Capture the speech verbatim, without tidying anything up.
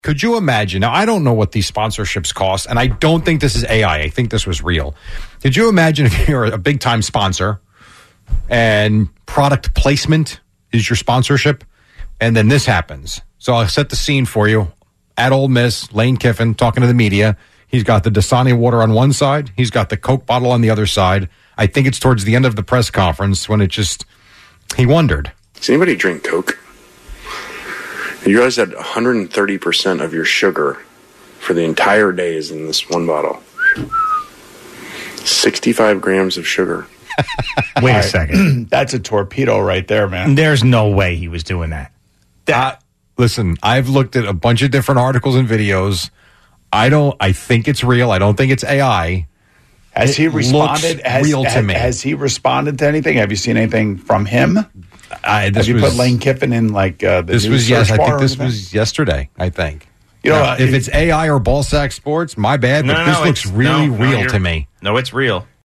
Could you imagine? Now, I don't know what these sponsorships cost, and I don't think this is A I. I think this was real. Could you imagine if you're a big-time sponsor and product placement is your sponsorship, and then this happens? So I'll set the scene for you. At Ole Miss, Lane Kiffin talking to the media. He's got the Dasani water on one side. He's got the Coke bottle on the other side. I think it's towards the end of the press conference when it just, he wondered. Does anybody drink Coke? You guys had one hundred thirty percent of your sugar for the entire day is in this one bottle. sixty-five grams of sugar. Wait a right. second. That's a torpedo right there, man. There's no way he was doing that. That, uh, listen, I've looked at a bunch of different articles and videos. I don't, I think it's real. I don't think it's A I. Has it he responded? Has, real to has, me. Has he responded to anything? Have you seen anything from him? I, this Have you was, put Lane Kiffin in like uh, the This new was yes. search I bar think or this anything? was yesterday. I think. You know, now, uh, if it- it's A I or Ballsack Sports, my bad. No, but no, this no, looks it's- really no, no, real you're- to me. No, it's real.